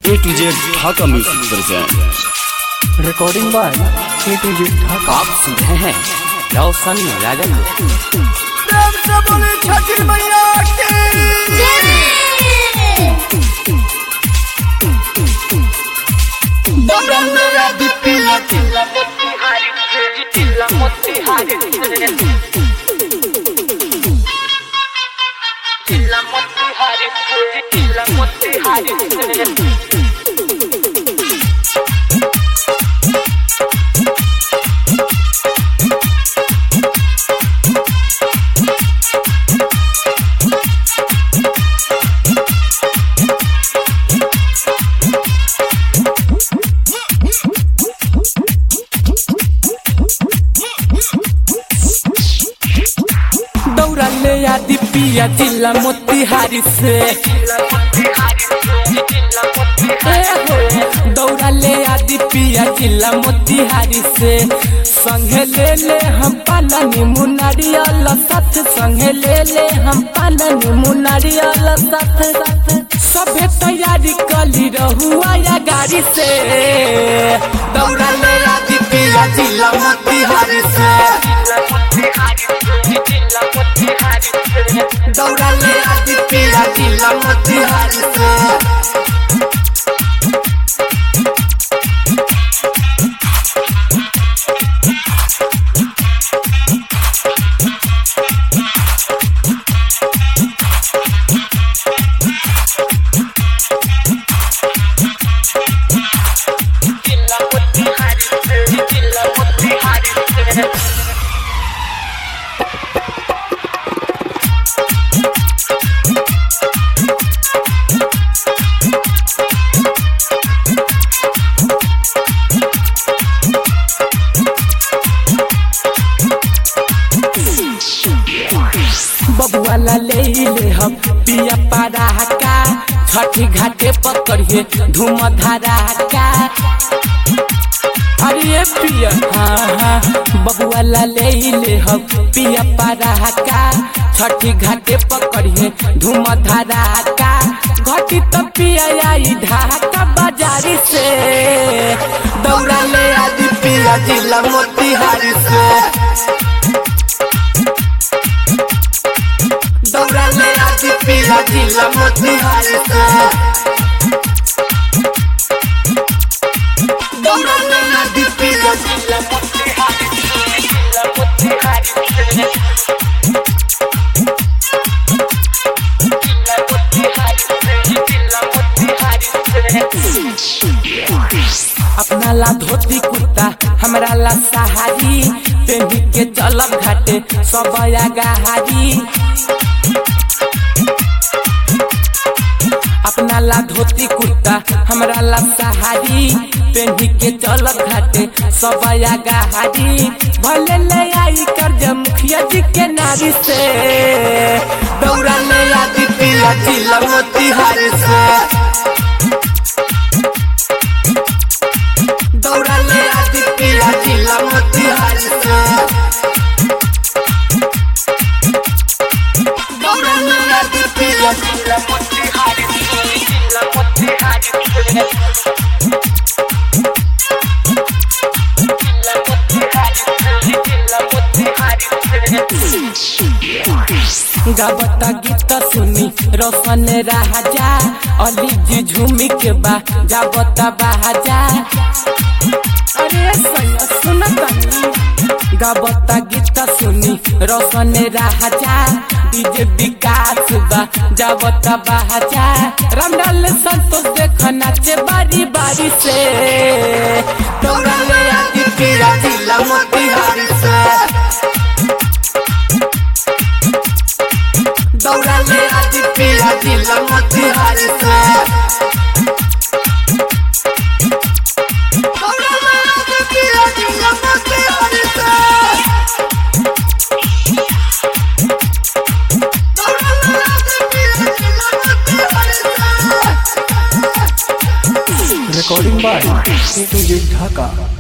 A to Z Dhaka music present recording by A to Z Dhaka. आप सुन रहे हैं रोशन राजन। प्रेम से बोले छठी मैया की दौड़ा मेरा दीपिला चिल्ला मोतिहारी चिल्ला मोतिहारी चिल्ला मोतिहारी चिल्ला मोतिहारी दौड़ा ले आदि पिया जिला मोतिहारी से दौड़ा ले आदि पिया जिला मोतिहारी से संगे ले हम पानी मुनारियल साथ संगे ले हम पानी मुनारियल साथ सभे तैयारी कली रहुआ या गाड़ी से दौड़ा ले आदि पिया जिला मोतिहारी से दौड़ा ले आदि पिया जिला मोतिहारी से बबुआला ले हम पिया पारा का छठी घाटे पकड़िए धूम धारा का। अरे पिया हाँ बबुआला ले हम पिया पारा का छठी घाटे पकड़िए धूम धारा का। घटी तो पिया आई ढाका बाजारी से दौड़ा ले आदि पिया जिला मोतिहारी से दौड़ा ले आदि पिया जिला मोतिहारी से दौड़ा ले आदि पिया जिला मोतिहारी जिला मोतिहारी जिला मोतिहारी अपना ला धोती कुर्ता हमरा ला सहारी पेन्ही के चलब घाटे सब गहारी। अपना ला धोती कुर्ता हमरा ला सहारी पेन्ही के चलब घाटे सब गहारी। भले ले आई कर्ज मुखिया जी के नारी से दौड़ा ले आदि पिया जिला मोतिहारी से दौड़ा ले आदि पिया जिला मोतिहारी से दौड़ा ले आदि पिया जिला मोतिहारी जिला मोतिहारी जिला मोतिहारी जिला मोतिहारी गावता गीत सुनी रोशन राजा अली जी झूमी के बा गावता बाजा। अरे सुन गावता गीत सुनी रोशन राजा डीजे विकास बा गावता बाजा। रामलाल संतोष देख नाचे बारी बारी से दौड़ा ले आदि पिया जिला मोतिहारी से दौड़ा ले आदि पिया जिला मोतिहारी से दौड़ा ले आदि पिया जिला मोतिहारी से दौड़ा ले आदि पिया जिला मोतिहारी से recording by A to Z Dhaka.